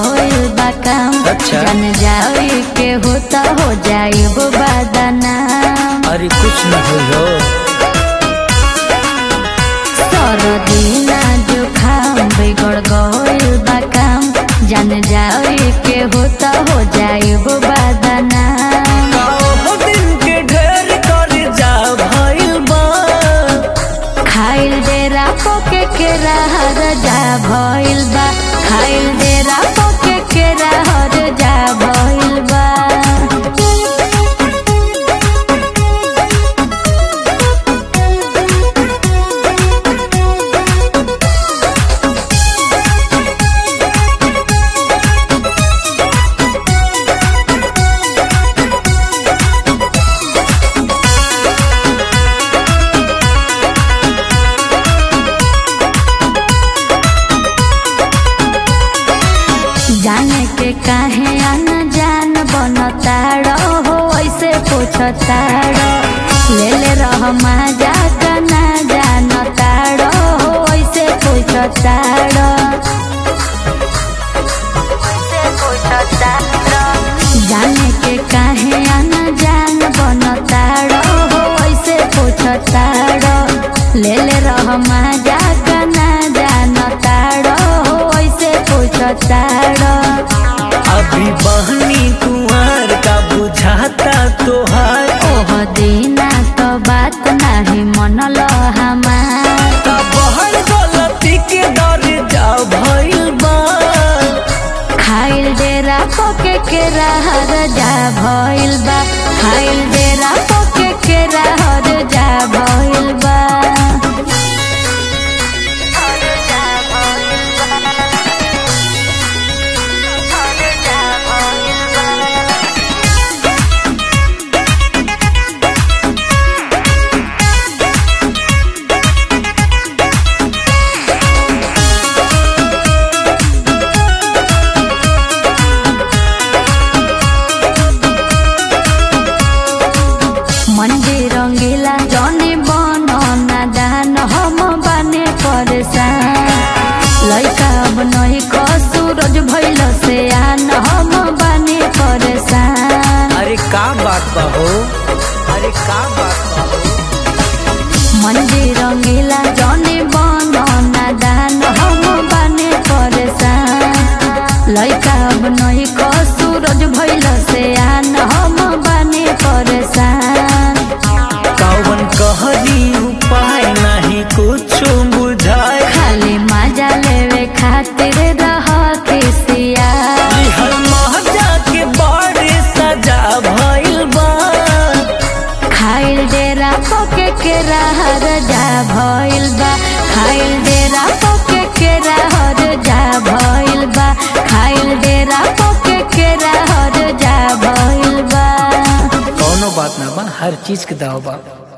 गइल बा काम। अच्छा। जान जाए के होता हो जाए वो बदनाम। अरे कुछ न हो सरदीना जुखाम बिगड़ गइल बा काम। जान जाए के होता हो जाए वो बदनाम। दिन के ढेर कर जा भइल बा खाइल डेरा पोके के रहर जा भइल बा। खाइल डेरा पोके के रहर जा भइल बा। जाने के काहे अनजान बनताड़ो हो ऐसे पूछताड़ो। ले ले रह मजा का ना जानताड़ो हो ऐसे पूछताड़ो। जाने के काहे अनजान बनताड़ो हो ऐसे पूछताड़ो। ले ले रह मजा का ना जानताड़ो हो ऐसे पूछताड़ो। अभी बहनी कुंवर का बुझाता तोहार। ओह दीना तो बात नाही मनल हमार। बहर गलती के डर जा भइल बा खाइल डेरा पोके के रहर जा भइल बा। खाइल डेरा पोके के रहर जा भइल बा। मंदिर रंगीला जने बनो नादान हम बने परेशान। लइका अब नहीं को सूरज भइल से आन हम बने परेशान। अरे का बात बा हो अरे का बात बा हो मंदिर रंगीला जने बनो नादान हम बने परेशान। लइका अब नहीं को सूरज भइल से आन हम बने परेशान। कौन कहली उपाय नहीं कुछ बुझाए। खाली मजा लेवे खातिर रह खिसिया। हर महजा के बड़े सजा भइल बा खाइल डेरा पोके के रहर जा भइल बा। खाइल डेरा पोके के रहर जा भइल बा। खाइल डेरा पोके के रहर जा भइल बा। कौनो बात ना बा हर चीज के दाव बा।